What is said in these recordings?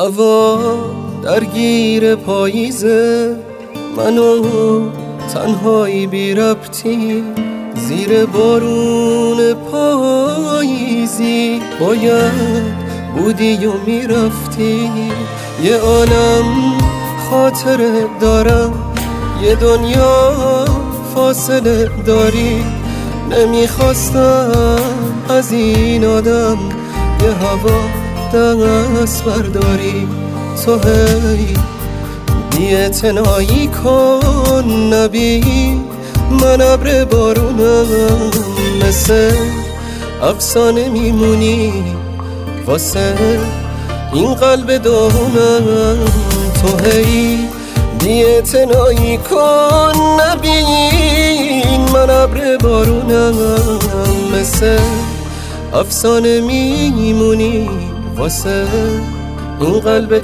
هوا درگیر پاییزه، منو تنهایی بی ربطی زیر بارون پاییزی. باید بودی و میرفتی. یه عالم خاطره دارم، یه دنیا فاصله داری. نمیخواستم از این آدم یه هوا دست برداری. تو هی بی‌اعتنایی کن نبی، من ابر بارونم، مثل افسانه میمونی واسه این قلب داغونم. تو هی بی‌اعتنایی کن نبی، من ابر بارونم، مثل افسانه میمونی واسه این قلب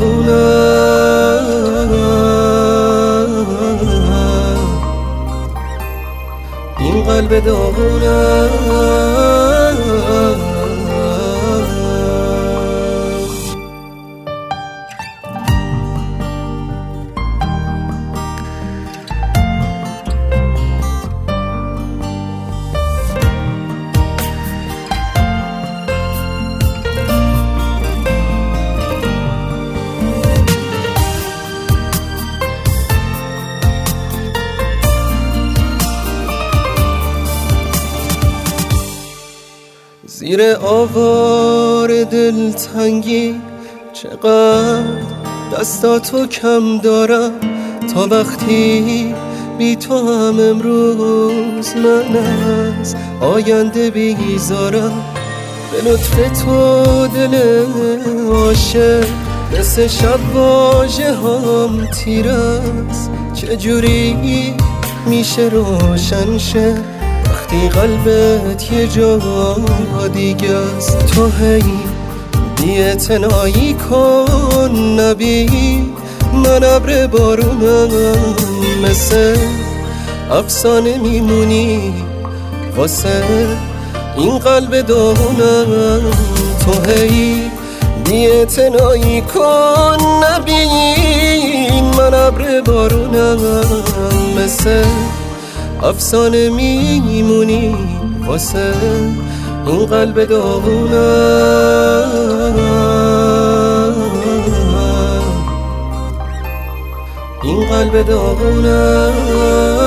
داغونم، این قلب داغونم. زیر آوار دلتنگی چقدر دستاتو کم دارم، تا وقتی بی تو هم امروز من از آینده بیزارم. به لطف تو دل عاشق مثل شب واژه هم تیر است. چجوری میشه روشن شه وقتی قلبت یه جا دیگه است؟ تو هی بی‌اعتنایی کن نبی، من ابر بارونم، مثل افسانه میمونی واسه این قلب داغونم. تو هی بی‌اعتنایی کن نبی، من ابر بارونم، مثل افسانه میمونی واسه این قلب داغونم، این قلب داغونم.